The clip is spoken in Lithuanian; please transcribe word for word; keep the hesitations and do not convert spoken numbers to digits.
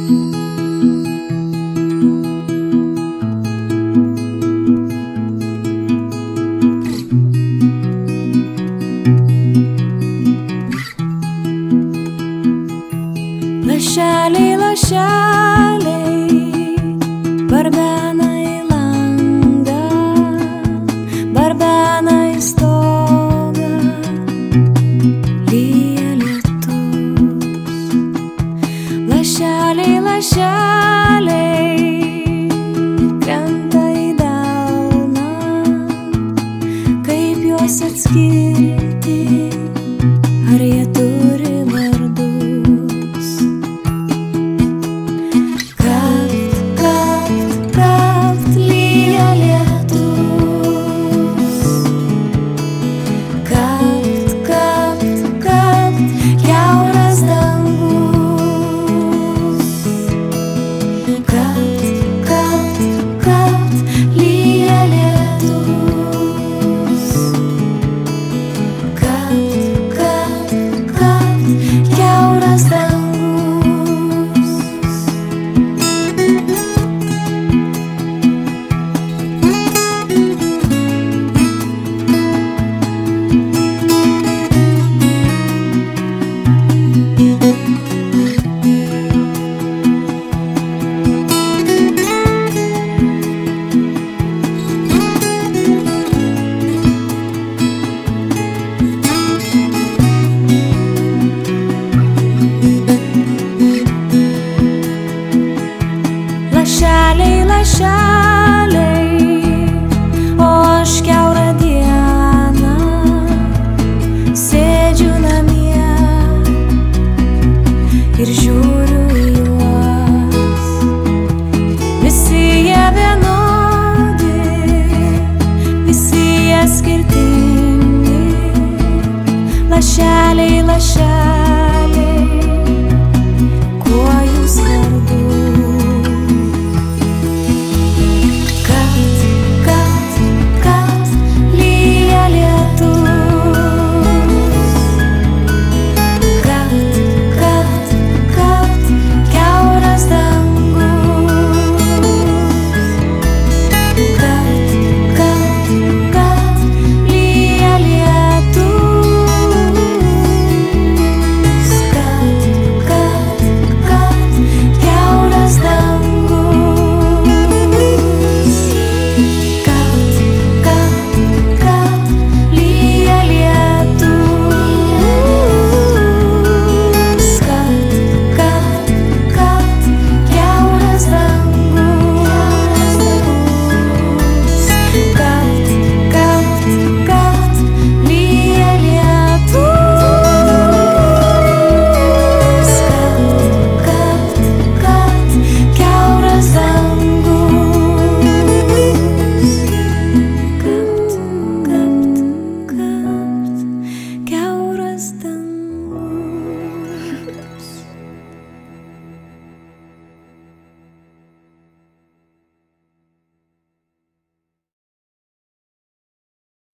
Lašeliai, lašeliai, barbena į langą, barbena į stogą, lyja lietus. Lašeliai, lašeliai, krenta į delną, kaip juos atskirti, ar jie turi vardus. Kapt, kapt, kapt, lyja lietus. Kapt, kapt, kapt, kiauras dangus. Kapt, kapt, kapt, lyja lietus. Kapt, kapt, kapt, kiauras dangus. Lašeliai, lašeliai, o aš kiaurą dieną sėdžiu namie ir žiūriu į juos. Visi jie vienodi, visi jie skirtingi. Lašeliai, lašeliai.